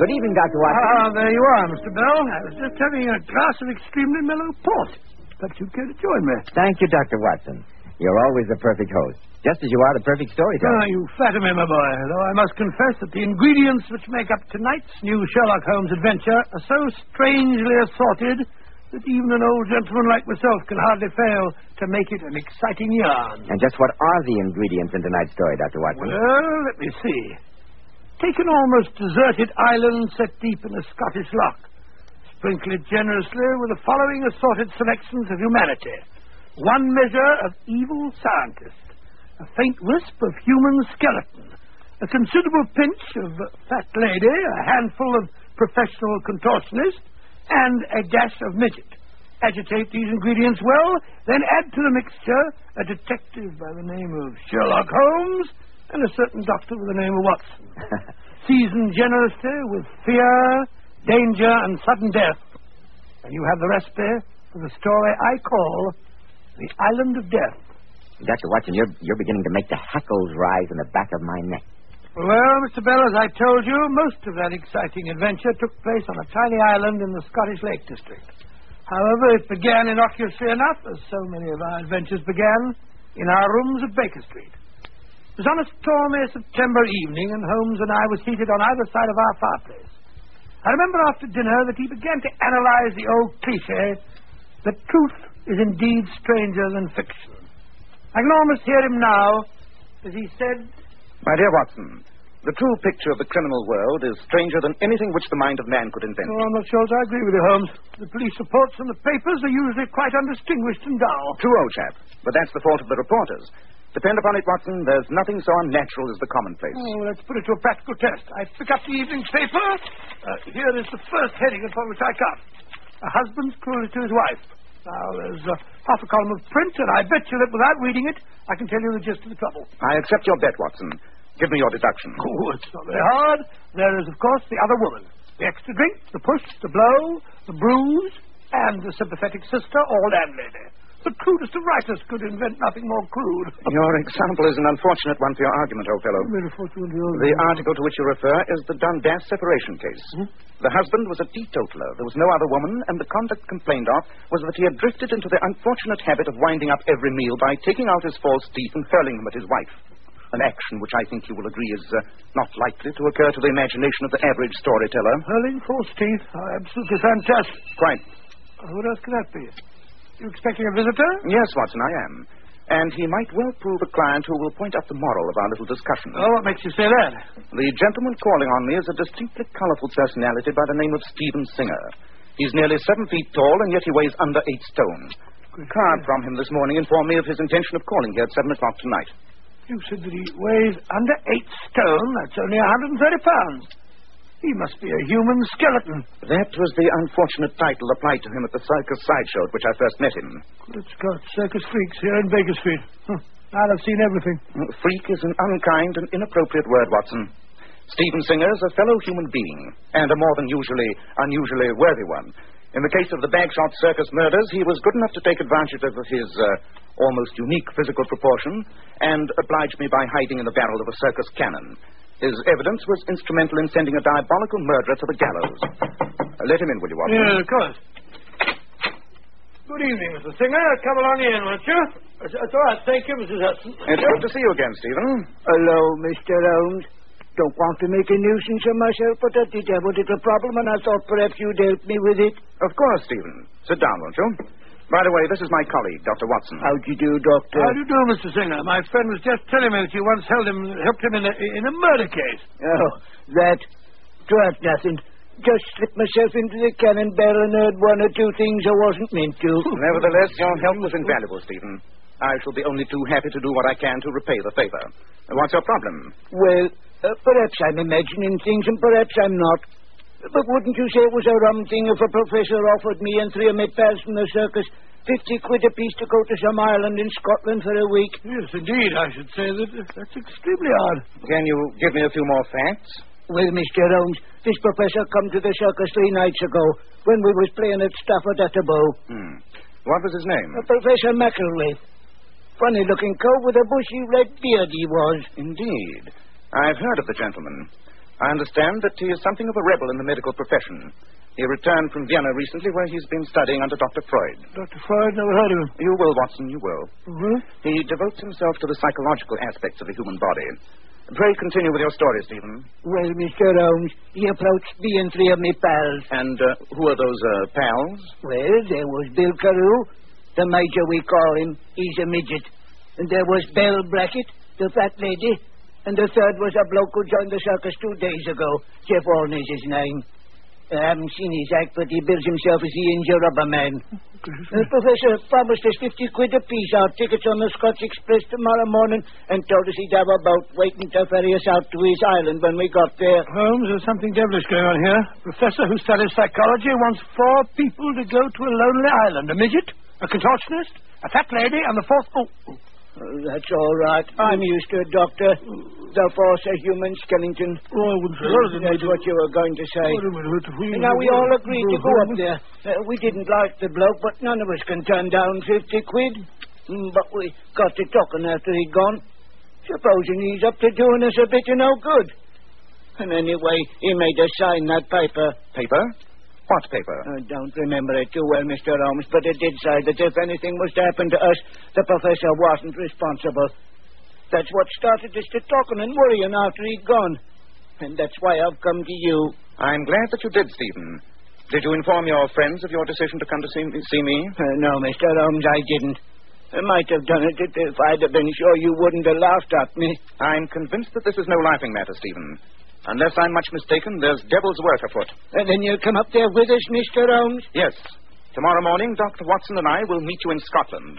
Good evening, Dr. Watson. Ah, there you are, Mr. Bell. I was just having a glass of extremely mellow port. Perhaps you'd care to join me. Thank you, Dr. Watson. You're always the perfect host. Just as you are the perfect storyteller. Ah, you flatter me, my boy. Though I must confess that the ingredients which make up tonight's new Sherlock Holmes adventure are so strangely assorted that even an old gentleman like myself can hardly fail to make it an exciting yarn. And just what are the ingredients in tonight's story, Dr. Watson? Well, let me see. Take an almost deserted island set deep in a Scottish loch. Sprinkle it generously with the following assorted selections of humanity. 1 measure of evil scientist, a faint wisp of human skeleton, a considerable pinch of fat lady, a handful of professional contortionist, and a dash of midget. Agitate these ingredients well, then add to the mixture a detective by the name of Sherlock Holmes and a certain doctor with the name of Watson. Season generously with fear, danger, and sudden death. And you have the recipe for the story I call The Island of Death. Dr. Watson, you're beginning to make the hackles rise in the back of my neck. Well, Mr. Bell, as I told you, most of that exciting adventure took place on a tiny island in the Scottish Lake District. However, it began innocuously enough, as so many of our adventures began, in our rooms at Baker Street. It was on a stormy September evening, and Holmes and I were seated on either side of our fireplace. I remember after dinner that he began to analyze the old cliché that truth is indeed stranger than fiction. I can almost hear him now as he said, "My dear Watson, the true picture of the criminal world is stranger than anything which the mind of man could invent." "Oh, I'm not sure I agree with you, Holmes. The police reports in the papers are usually quite undistinguished and dull." "True, old chap. But that's the fault of the reporters. Depend upon it, Watson, there's nothing so unnatural as the commonplace." "Oh, let's put it to a practical test. I pick up the evening paper. Here is the first heading upon which I cut. A husband's cruelty to his wife. Now, there's half a column of print, and I bet you that without reading it, I can tell you the gist of the trouble." "I accept your bet, Watson. Give me your deduction." "Oh, it's not very hard. There is, of course, the other woman. The extra drink, the push, the blow, the bruise, and the sympathetic sister, all landlady. The crudest of writers could invent nothing more crude." "Your example is an unfortunate one for your argument, old fellow. The article to which you refer is the Dundas separation case. The husband was a teetotaler. There was no other woman, and the conduct complained of was that he had drifted into the unfortunate habit of winding up every meal by taking out his false teeth and hurling them at his wife. An action which I think you will agree is not likely to occur to the imagination of the average storyteller." "Hurling false teeth? Absolutely fantastic." "Quite." "What else can that be? You expecting a visitor?" "Yes, Watson, I am. And he might well prove a client who will point out the moral of our little discussion." "Oh, what makes you say that?" "The gentleman calling on me is a distinctly colorful personality by the name of Stephen Singer. He's nearly 7 feet tall, and yet he weighs under 8 stone. A card from him this morning informed me of his intention of calling here at 7 o'clock tonight." "You said that he weighs under 8 stone. That's only 130 pounds. He must be a human skeleton." "That was the unfortunate title applied to him at the circus sideshow at which I first met him." "Good Scott, circus freaks here in Baker Street. I'll have seen everything." "Freak is an unkind and inappropriate word, Watson. Stephen Singer is a fellow human being, and a more than unusually worthy one. In the case of the Bagshot Circus murders, he was good enough to take advantage of his almost unique physical proportion and obliged me by hiding in the barrel of a circus cannon. His evidence was instrumental in sending a diabolical murderer to the gallows. Let him in, will you, Watson?" "Yeah, of course. Good evening, Mr. Singer. Come along in, won't you?" "It's all right, thank you, Mrs. Hudson." "It's good to see you again, Stephen." "Hello, Mr. Holmes. Don't want to make a nuisance of myself, but I did have a little problem, and I thought perhaps you'd help me with it." "Of course, Stephen. Sit down, won't you? By the way, this is my colleague, Dr. Watson." "How do you do, Doctor?" "How do you do, Mr. Singer? My friend was just telling me that you once helped him in a murder case." "Oh, that? That's nothing. Just slipped myself into the cannon barrel and heard 1 or 2 things I wasn't meant to." "Nevertheless, your help was invaluable, Stephen. I shall be only too happy to do what I can to repay the favor. What's your problem?" "Well, perhaps I'm imagining things, and perhaps I'm not. But wouldn't you say it was a rum thing if a professor offered me and 3 of my pals from the circus 50 quid apiece to go to some island in Scotland for a week?" "Yes, indeed. I should say that's extremely odd." "Can you give me a few more facts?" "Well, Mr. Holmes, this professor come to the circus 3 nights ago when we was playing at Stafford at the Bow." "What was his name?" Professor McElway. Funny-looking cove with a bushy red beard he was." "Indeed. I've heard of the gentleman. I understand that he is something of a rebel in the medical profession. He returned from Vienna recently, where he's been studying under Dr. Freud. Dr. Freud? Never heard of him. You will, Watson, you will. Mm-hmm. He devotes himself to the psychological aspects of the human body. Pray continue with your story, Stephen. Well, Mr. Holmes, he approached me and three of my pals. And who are those pals? Well, there was Bill Carew, the major we call him. He's a midget. And there was Belle Brackett, the fat lady. And the third was a bloke who joined the circus 2 days ago. Jeff Orney's his name. I haven't seen his act, but he bills himself as the India Rubber Man. The professor promised us 50 quid apiece, our tickets on the Scotch Express tomorrow morning, and told us he'd have a boat waiting to ferry us out to his island when we got there. Holmes, there's something devilish going on here. A professor who studies psychology wants 4 people to go to a lonely island. A midget, a contortionist, a fat lady, and the fourth... That's all right. I'm used to it, Doctor. The force of human skeleton. Oh, I wouldn't say that. That's what you were going to say. Now, we all agreed to go up there. We didn't like the bloke, but none of us can turn down 50 quid. But we got to talking after he'd gone. Supposing he's up to doing us a bit of no good. And anyway, he made us sign that paper. Paper? What paper? I don't remember it too well, Mr. Holmes, but it did say that if anything was to happen to us, the professor wasn't responsible. That's what started us to talking and worrying after he'd gone. And that's why I've come to you. I'm glad that you did, Stephen. Did you inform your friends of your decision to come to see me? No, Mr. Holmes, I didn't. I might have done it if I'd have been sure you wouldn't have laughed at me. I'm convinced that this is no laughing matter, Stephen. Unless I'm much mistaken, there's devil's work afoot. And then you'll come up there with us, Mr. Holmes? Yes. Tomorrow morning, Dr. Watson and I will meet you in Scotland.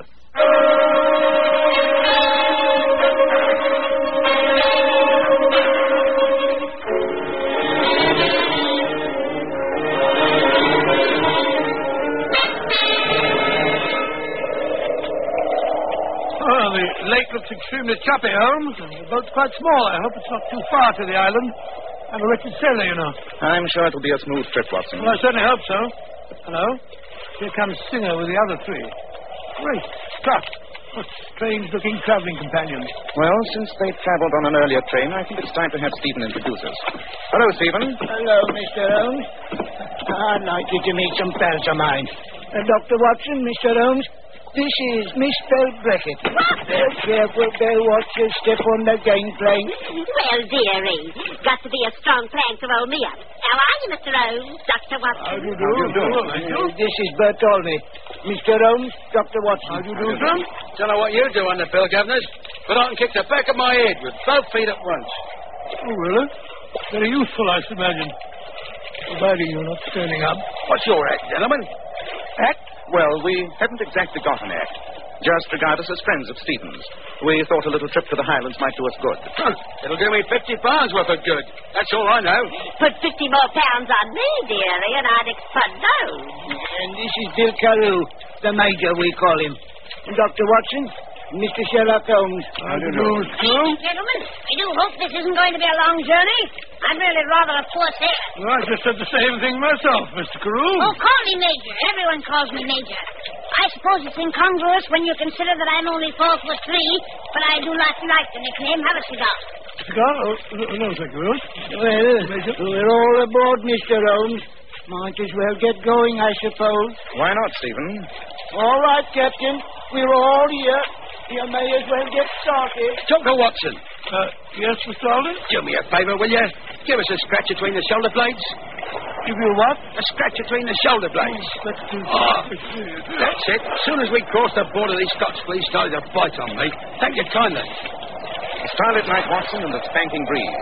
Oh, the lake looks extremely choppy, Holmes. The boat's quite small. I hope it's not too far to the island. I'm a wretched sailor, you know. I'm sure it'll be a smooth trip, Watson. Well, I certainly hope so. Hello? Here comes Singer with the other 3. Great Scott. What strange-looking traveling companions. Well, since they traveled on an earlier train, I think it's time to have Stephen introduce us. Hello, Stephen. Hello, Mr. Holmes. I'd like you to meet some pals of mine. Dr. Watson, Mr. Holmes, this is Miss Belle Brackett. Careful, Belle. Watch your step on the gangplank. Well, dearie, got to be a strong plank to roll me up. How are you, Mr. Holmes? Dr. Watson? How do you do? This is Bertoldi. Mr. Holmes, Dr. Watson. How do you do, sir? Don't know what you do on the bill, governors, but I can kick the back of my head with both feet at once. Oh, really? Very useful, I should imagine. Providing you're not standing up. What's your act, gentlemen? Act? Well, we haven't exactly got an act. Just regard us as friends of Stephen's. We thought a little trip to the Highlands might do us good. It'll do me 50 pounds worth of good. That's all I know. Put 50 more pounds on me, dearie, and I'd explode. And this is Bill Carew, the major, we call him. Dr. Watson, Mr. Sherlock Holmes. How do you do, Screw? Gentlemen, I do hope this isn't going to be a long journey. I'm really rather a poor sailor. Well, I just said the same thing myself, Mr. Carew. Oh, call me Major. Everyone calls me Major. I suppose it's incongruous when you consider that I'm only 4'3", but I do not like the nickname. Have a cigar. Cigar? Oh, no, thank you. Well, we're all aboard, Mr. Holmes. Might as well get going, I suppose. Why not, Stephen? All right, Captain. We're all here. You may as well get started. Dr. Watson. Yes, Mr. Alden? Do me a favour, will you? Give us a scratch between the shoulder blades. Give you what? A scratch between the shoulder blades. Oh, That's it. As soon as we cross the border, these Scots police started to bite on me. Thank you kindly. Starlit night, Watson, and a spanking breeze.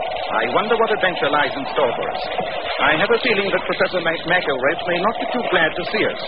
I wonder what adventure lies in store for us. I have a feeling that Professor McElrath may not be too glad to see us.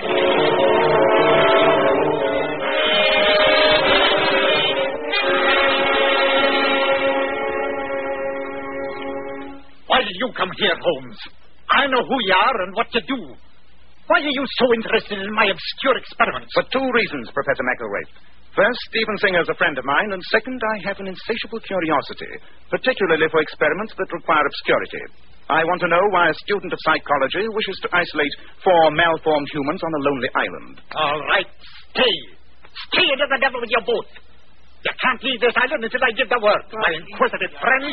Why did you come here, Holmes? I know who you are and what you do. Why are you so interested in my obscure experiments? For 2 reasons, Professor McElrath. First, Stephen Singer is a friend of mine, and second, I have an insatiable curiosity, particularly for experiments that require obscurity. I want to know why a student of psychology wishes to isolate 4 malformed humans on a lonely island. All right, stay. Stay to the devil with your boat. You shan't leave this island until I give the word. My inquisitive friends.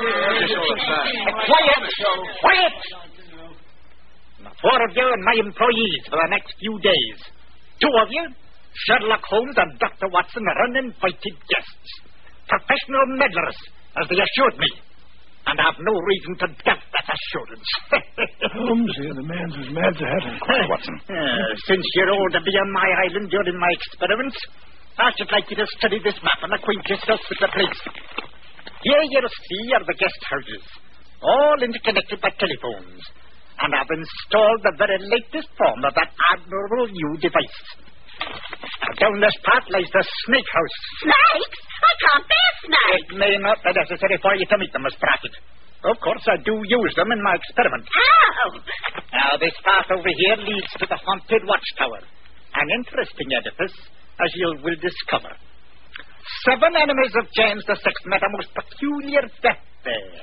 Quiet! Quiet! The four of you and my employees for the next few days. Two of you, Sherlock Holmes and Dr. Watson, are uninvited guests. Professional meddlers, as they assured me. And I have no reason to doubt that assurance. Holmes, here, the man's as mad as a hatter. Quiet, Watson. Since you're all to be on my island during my experiments, I should like you to study this map and acquaint yourself with the place. Here you'll see are the guest houses, all interconnected by telephones. And I've installed the very latest form of that admirable new device. Now, down this path lies the snake house. Snakes? I can't bear snakes. It may not be necessary for you to meet them, Miss Brackett. Of course, I do use them in my experiments. How? Now, this path over here leads to the haunted watchtower. An interesting edifice, as you will discover. 7 enemies of James VI met a most peculiar death there.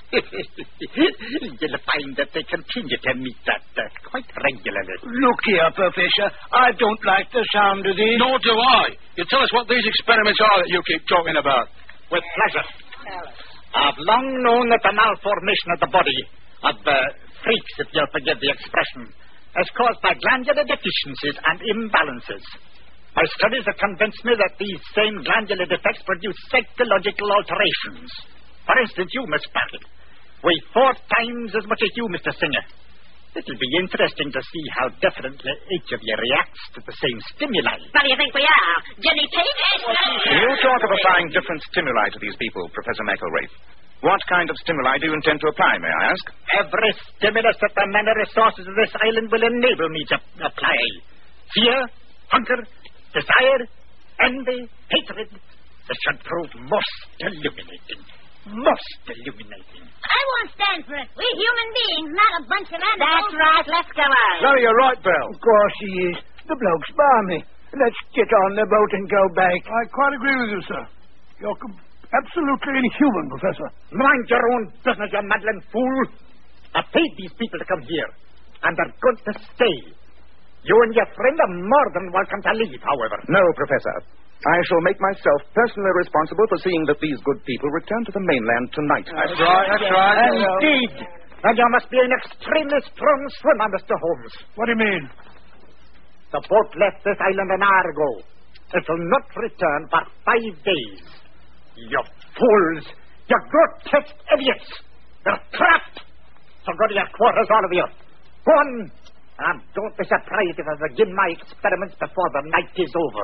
You'll find that they continue to meet that quite regularly. Look here, Professor. I don't like the sound of this. Nor do I. You tell us what these experiments are that you keep talking about. With pleasure. I've long known that the malformation of the body of freaks, if you'll forgive the expression, is caused by glandular deficiencies and imbalances. My studies have convinced me that these same glandular defects produce psychological alterations. For instance, you, Miss Brackett, weigh 4 times as much as you, Mr. Singer. It'll be interesting to see how differently each of you reacts to the same stimuli. What do you think we are? Guinea pigs? You talk of applying different stimuli to these people, Professor McElwraith. What kind of stimuli do you intend to apply, may I ask? Every stimulus that the men and resources of this island will enable me to apply. Fear, hunger, desire, envy, hatred. This should prove most illuminating. Most illuminating. I won't stand for it. We're human beings, not a bunch of animals. That's right. Let's go on. No, you're right, Bell. Of course he is. The bloke's balmy. Let's get on the boat and go back. I quite agree with you, sir. You're absolutely inhuman, Professor. Mind your own business, you meddling fool. I paid these people to come here, and they're going to stay. You and your friend are more than welcome to leave, however. No, Professor. I shall make myself personally responsible for seeing that these good people return to the mainland tonight. That's right. Indeed. And you must be an extremely strong swimmer, Mr. Holmes. What do you mean? The boat left this island an hour ago. It will not return for 5 days. You fools! You grotesque idiots! You're trapped! So go to your quarters, all of you. Go on! And don't be surprised if I begin my experiments before the night is over.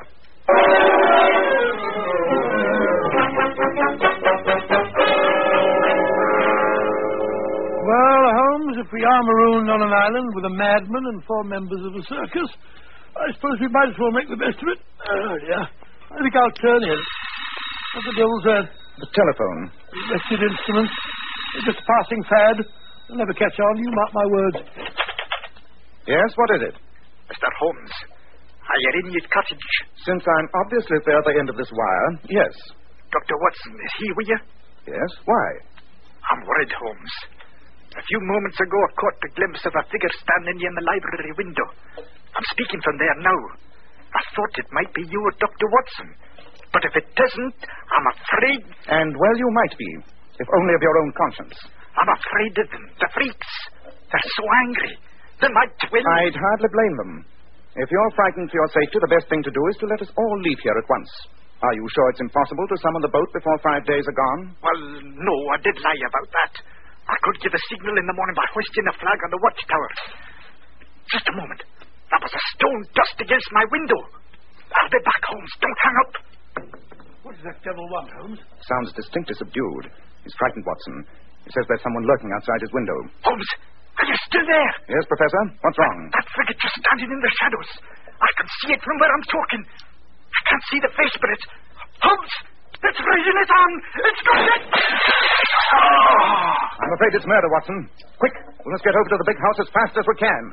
Well, Holmes, if we are marooned on an island with a madman and 4 members of a circus, I suppose we might as well make the best of it. Oh, dear. I think I'll turn in. What the devil's that? The telephone. Wretched instrument. Just a passing fad. They'll never catch on. You mark my words. Yes, what is it? Mr. Holmes, are you in your cottage? Since I'm obviously at the other end of this wire, yes. Dr. Watson, is he with you? Yes, why? I'm worried, Holmes. A few moments ago, I caught a glimpse of a figure standing near the library window. I'm speaking from there now. I thought it might be you or Dr. Watson. But if it isn't, I'm afraid... And well, you might be, if only of your own conscience. I'm afraid of them. The freaks. They're so angry. They might win. I'd hardly blame them. If you're frightened for your safety, the best thing to do is to let us all leave here at once. Are you sure it's impossible to summon the boat before 5 days are gone? Well, no, I did lie about that. I could give a signal in the morning by hoisting a flag on the watchtower. Just a moment. That was a stone dust against my window. I'll be back, Holmes. Don't hang up. What does that devil want, Holmes? Sounds distinctly subdued. He's frightened, Watson. He says there's someone lurking outside his window. Holmes, are you still there? Yes, Professor? What's wrong? That figure just standing in the shadows. I can see it from where I'm talking. I can't see the face, but it's... Holmes! It's raising its arm! It's got it! I'm afraid it's murder, Watson. Quick, we must get over to the big house as fast as we can.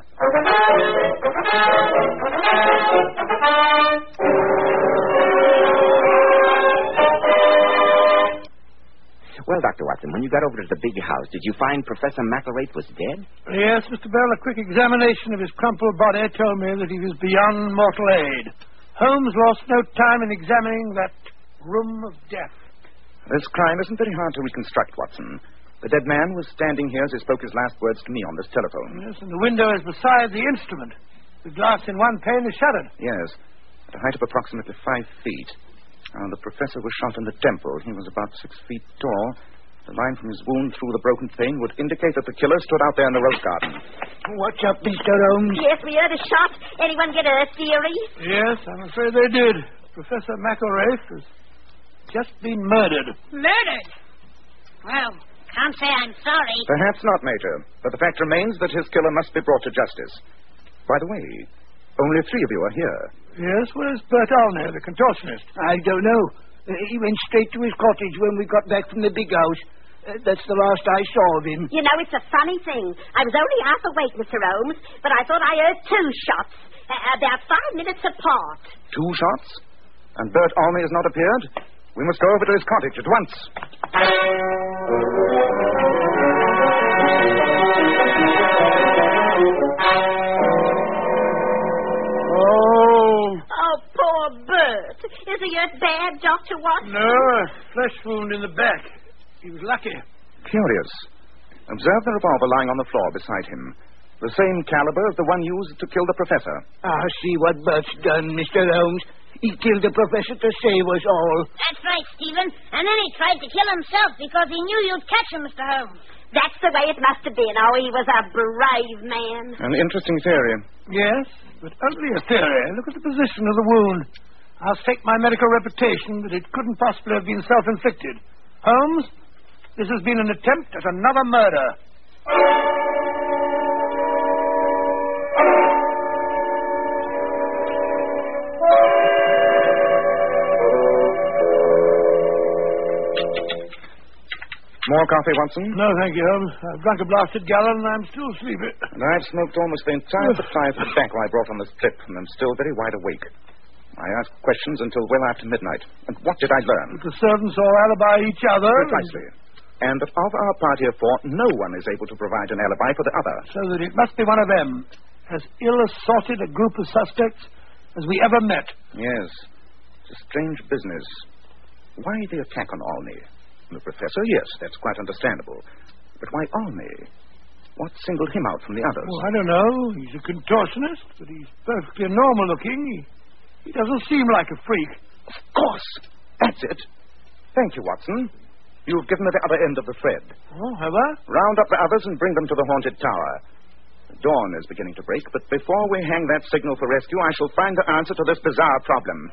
Well, Dr. Watson, when you got over to the big house, did you find Professor McElwraith was dead? Yes, Mr. Bell. A quick examination of his crumpled body told me that he was beyond mortal aid. Holmes lost no time in examining that Room of death. This crime isn't very hard to reconstruct, Watson. The dead man was standing here as he spoke his last words to me on this telephone. Yes, and the window is beside the instrument. The glass in one pane is shattered. Yes, at a height of approximately 5 feet. The professor was shot in the temple. He was about 6 feet tall. The line from his wound through the broken pane would indicate that the killer stood out there in the rose garden. What's up, Mr. Holmes? Yes, we heard a shot. Anyone get a theory? Yes, I'm afraid they did. Professor McElraith has just been murdered. Murdered? Well, can't say I'm sorry. Perhaps not, Major. But the fact remains that his killer must be brought to justice. By the way, only 3 of you are here. Yes, where's Bert Alner, the contortionist? I don't know. He went straight to his cottage when we got back from the big house. That's the last I saw of him. You know, it's a funny thing. I was only half awake, Mr. Holmes, but I thought I heard 2 shots, about 5 minutes apart. 2 shots? And Bert Alney has not appeared? We must go over to his cottage at once. Oh, poor Bert. Is he hurt bad, Dr. Watson? No, a flesh wound in the back. He was lucky. Curious. Observe the revolver lying on the floor beside him. The same caliber as the one used to kill the professor. See what Bert's done, Mr. Holmes. He killed the professor to save us all. That's right, Stephen. And then he tried to kill himself because he knew you'd catch him, Mr. Holmes. That's the way it must have been. Oh, he was a brave man. An interesting theory. Yes, but only a theory. Look at the position of the wound. I'll stake my medical reputation that it couldn't possibly have been self-inflicted. Holmes, this has been an attempt at another murder. More coffee, Watson? No, thank you, Holmes. I've drunk a blasted gallon and I'm still sleepy. And I've smoked almost the entire supply of tobacco I brought on this trip, and I'm still very wide awake. I asked questions until well after midnight. And what did I learn? The servants all alibi each other. Precisely. And of our party of 4, no one is able to provide an alibi for the other. So that it must be one of them. As ill-assorted a group of suspects as we ever met. Yes. It's a strange business. Why the attack on Olney? The professor, yes, that's quite understandable. But why Olney? What singled him out from the others? Well, I don't know. He's a contortionist, but he's perfectly normal looking. He doesn't seem like a freak. Of course. That's it. Thank you, Watson. You've given me the other end of the thread. Oh, have I? Round up the others and bring them to the haunted tower. The dawn is beginning to break, but before we hang that signal for rescue, I shall find the answer to this bizarre problem.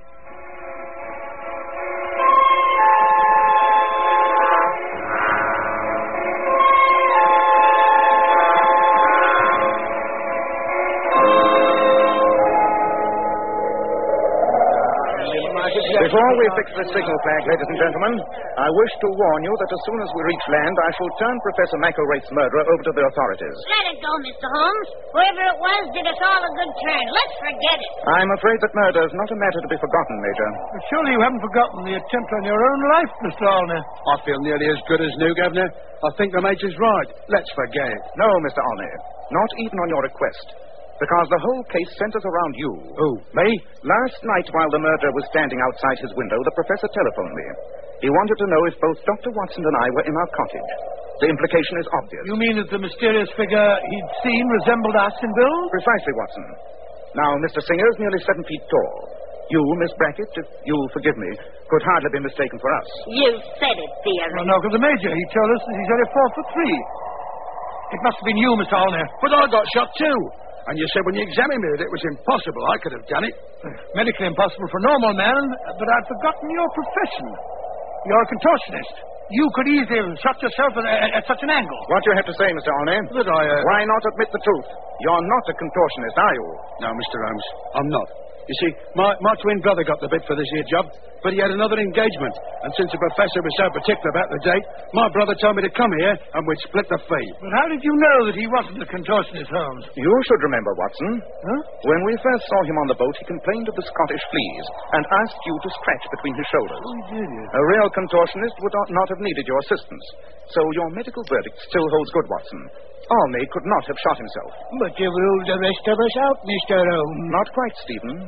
Before we fix the signal flag, ladies and gentlemen, I wish to warn you that as soon as we reach land, I shall turn Professor McElraith's murderer over to the authorities. Let it go, Mr. Holmes. Whoever it was did us all a good turn. Let's forget it. I'm afraid that murder is not a matter to be forgotten, Major. But surely you haven't forgotten the attempt on your own life, Mr. Olney. I feel nearly as good as new, Governor. I think the Major's right. Let's forget it. No, Mr. Olney. Not even on your request. Because the whole case centers around you. Who, me? Last night, while the murderer was standing outside his window, the professor telephoned me. He wanted to know if both Dr. Watson and I were in our cottage. The implication is obvious. You mean that the mysterious figure he'd seen resembled us in build? Precisely, Watson. Now, Mr. Singer is nearly 7 feet tall. You, Miss Brackett, if you'll forgive me, could hardly be mistaken for us. You said it, dear. Well, knock of the Major. He told us that he's only 4'3". It must have been you, Mr. Olney. But I got shot too. And you said when you examined me that it was impossible. I could have done it. Medically impossible for a normal man, but I'd forgotten your profession. You're a contortionist. You could easily have shot yourself at such an angle. What do you have to say, Mr. Olney? That I, Why not admit the truth? You're not a contortionist, are you? No, Mr. Holmes, I'm not. You see, my twin brother got the bit for this here job, but he had another engagement. And since the professor was so particular about the date, my brother told me to come here and we'd split the fee. But how did you know that he wasn't a contortionist, Holmes? You should remember, Watson. Huh? When we first saw him on the boat, he complained of the Scottish fleas and asked you to scratch between his shoulders. Oh, he did, yes. A real contortionist would not have needed your assistance. So your medical verdict still holds good, Watson. Olney could not have shot himself. But you ruled the rest of us out, Mr. Holmes. Not quite, Stephen.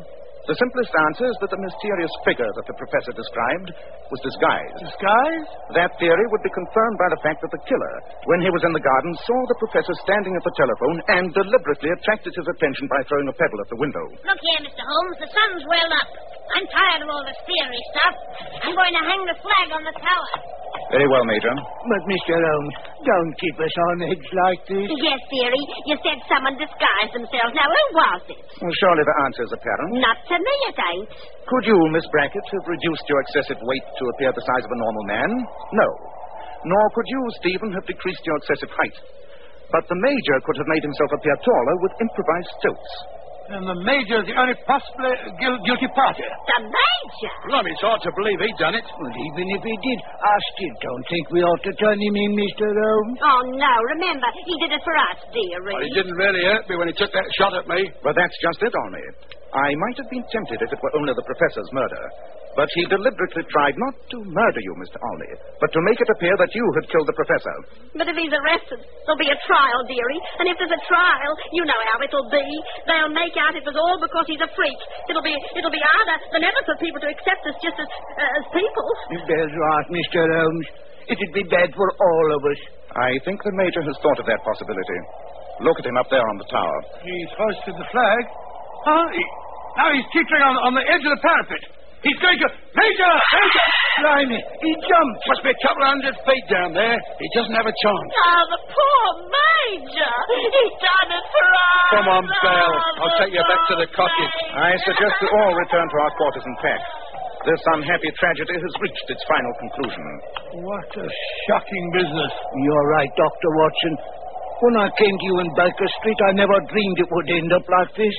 The simplest answer is that the mysterious figure that the professor described was disguised. Disguised? That theory would be confirmed by the fact that the killer, when he was in the garden, saw the professor standing at the telephone and deliberately attracted his attention by throwing a pebble at the window. Look here, Mr. Holmes. The sun's well up. I'm tired of all this theory stuff. I'm going to hang the flag on the tower. Very well, Major. But, Mr. Holmes, don't keep us on edge like this. Yes, dearie. You said someone disguised themselves. Now, who was it? Well, surely the answer is apparent. Not to me, it ain't. Could you, Miss Brackett, have reduced your excessive weight to appear the size of a normal man? No. Nor could you, Stephen, have decreased your excessive height. But the Major could have made himself appear taller with improvised stilts. And the Major's the only possibly guilty party. The Major? Well, it's hard to believe he'd done it. Well, even if he did, I still don't think we ought to turn him in, Mr. Holmes. Oh, no. Remember, he did it for us, dearie. Well, he didn't really hurt me when he took that shot at me. But that's just it, Olney. I might have been tempted if it were only the professor's murder. But he deliberately tried not to murder you, Mr. Olney, but to make it appear that you had killed the professor. But if he's arrested, there'll be a trial, dearie. And if there's a trial, you know how it'll be. They'll make out it was all because he's a freak. It'll be harder than ever for people to accept us just as people. That's right, Mr. Holmes. It'd be bad for all of us. I think the Major has thought of that possibility. Look at him up there on the tower. He's hoisted the flag. Huh? Now he's teetering on the edge of the parapet. He's going to... Major! Major! Blimey, he jumped. Must be a couple of 100 feet down there. He doesn't have a chance. Oh, the poor Major. He's done it for us. Come on, Belle. I'll take you back to the cottage. I suggest we all return to our quarters and pack. This unhappy tragedy has reached its final conclusion. What a shocking business. You're right, Dr. Watson. When I came to you in Baker Street, I never dreamed it would end up like this.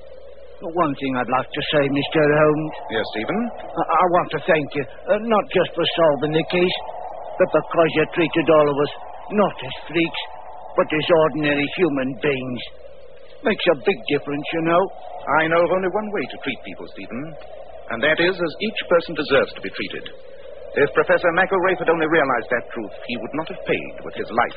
One thing I'd like to say, Mr. Holmes. Yes, Stephen? I want to thank you, not just for solving the case, but because you treated all of us not as freaks, but as ordinary human beings. Makes a big difference, you know. I know of only one way to treat people, Stephen, and that is as each person deserves to be treated. If Professor McElraith had only realized that truth, he would not have paid with his life.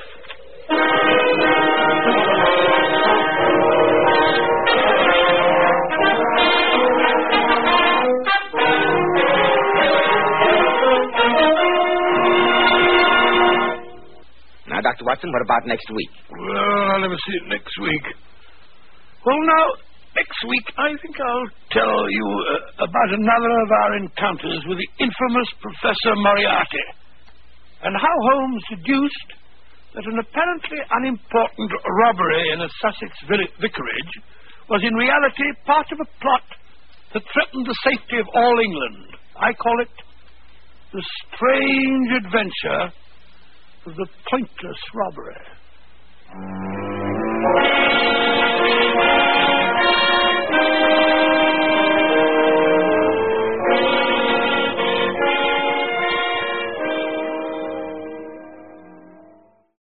Now, Dr. Watson, what about next week? Well, I'll never see it next week. Well, now, next week, I think I'll tell you about another of our encounters with the infamous Professor Moriarty, and how Holmes deduced that an apparently unimportant robbery in a Sussex vicarage was in reality part of a plot that threatened the safety of all England. I call it The Strange Adventure of the Pointless Robbery.